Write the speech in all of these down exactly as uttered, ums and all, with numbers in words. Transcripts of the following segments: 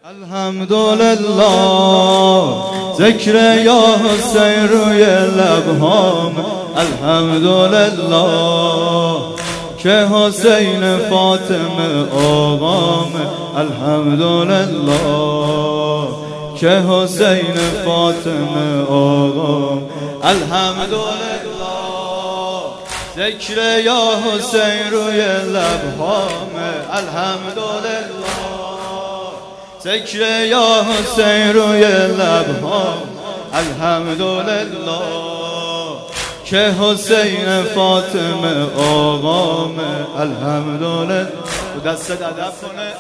الحمدلله ذکر یا حسین روی لبهام، الحمدلله که حسین فاطمه آقام، الحمدلله که حسین فاطمه آقام، الحمدلله ذکر یا حسین روی لبهام، الحمدلله ذکر یا حسین روی لبهام، الحمدلله که حسین فاطمه آقام، الحمدلله دست ادب کنه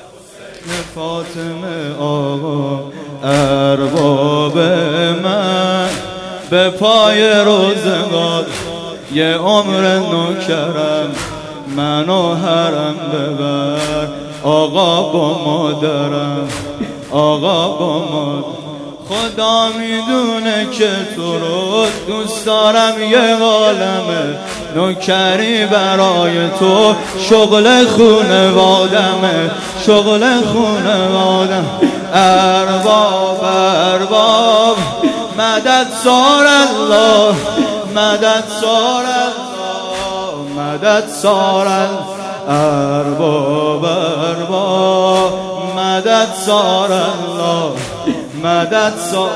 فاطمه آقا. ارباب من به پای روزگار یه عمر نوکرم، منو حرم ببر آقا با مادرم، آقا با مادرم. خدا میدونه که تو رو دوست دارم، یه عالمه نوکری برای تو شغل خونوادمه، شغل خونوادم. ارباب ارباب مدد سار الله، مدد سار الله، مدد سار الله. ارباب ارباب مدد سار الله، مدد سار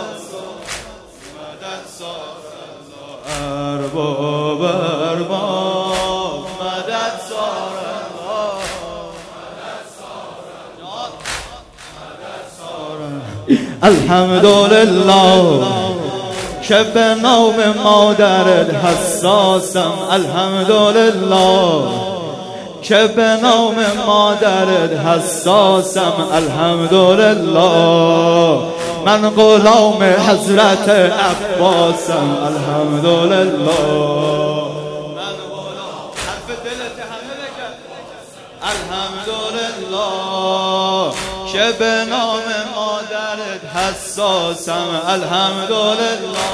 مدد سار الله. ارباب ارباب مدد سار الله، مدد سار الله. الحمدلله که به نام مادرت حساسم، الحمدلله که به نام مادرت حساسم، الحمدلله من غلام حضرت عباسم، الحمدلله من غلام حرف دلت همه بگم، الحمدلله که به نام مادرت حساسم، الحمدلله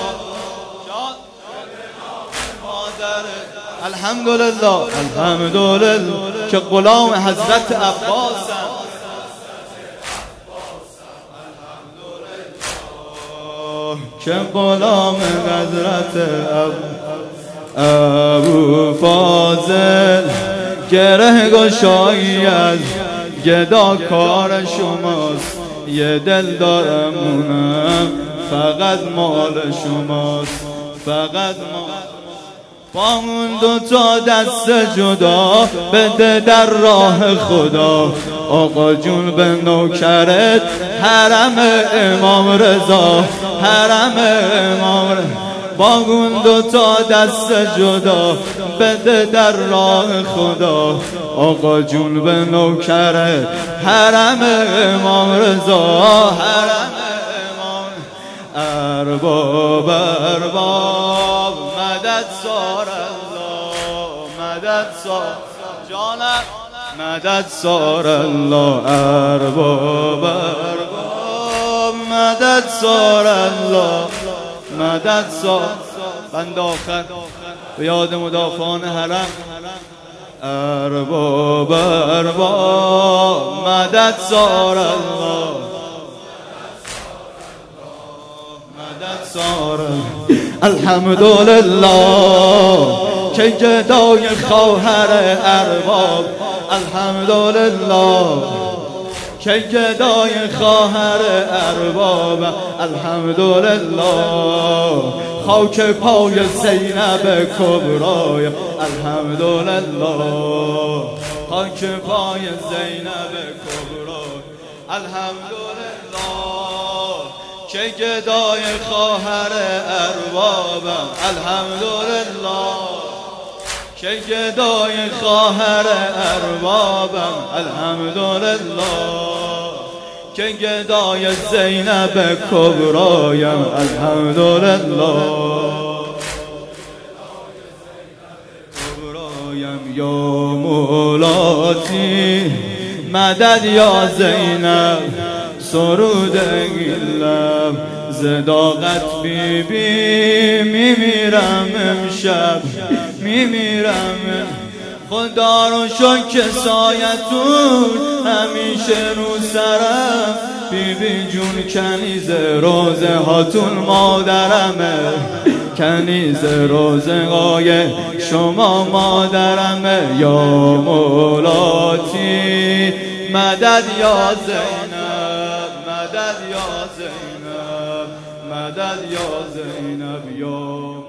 الحمدلله الحمدلله که غلام حضرت عباسم، که غلام حضرت ابو فاضل. گره گشایی از گدا کار شماست، یه دل دارم اونم فقط مال شماست، فقط مال. با اون دو تا دست جدا بده در راه خدا، آقا جون به نوکرت حرم امام رضا، حرم امام رضا. با اون دو تا دست جدا بده در راه خدا، آقا جون به نوکرت حرم امام رضا، حرم امام. ارباب ارباب مدد سار الله، مدد سار جانم، مدد سار الله. ارباب ارباب مدد سار الله، مدد سار. بند آخر به یاد مدافعان حرم. ارباب ارباب مدد سار الله، مدد سار. الحمدلله که گدای خواهر ارباب، الحمدلله که گدای خواهر ارباب، الحمدلله خاک پای زینب کبرای، الحمدلله خاک پای زینب کبرای، الحمدلله که گدای خواهر اربابم، الحمدلله که گدای خواهر اربابم، الحمدلله که گدای زینب کبرایم، الحمدلله کبرایم. یا مولاتی مدد یا زینب، سرود گیلم زداقت بی بی میمیرم امشب، میمیرم خدا رو شکر سایتون همیشه رو سرم. بی بی جون کنیز روزه هاتون مادرمه، کنیز روزقای شما مادرمه. یا مولاتی مدد یا زینب، مدد یا زینب، مدد یا زینب یا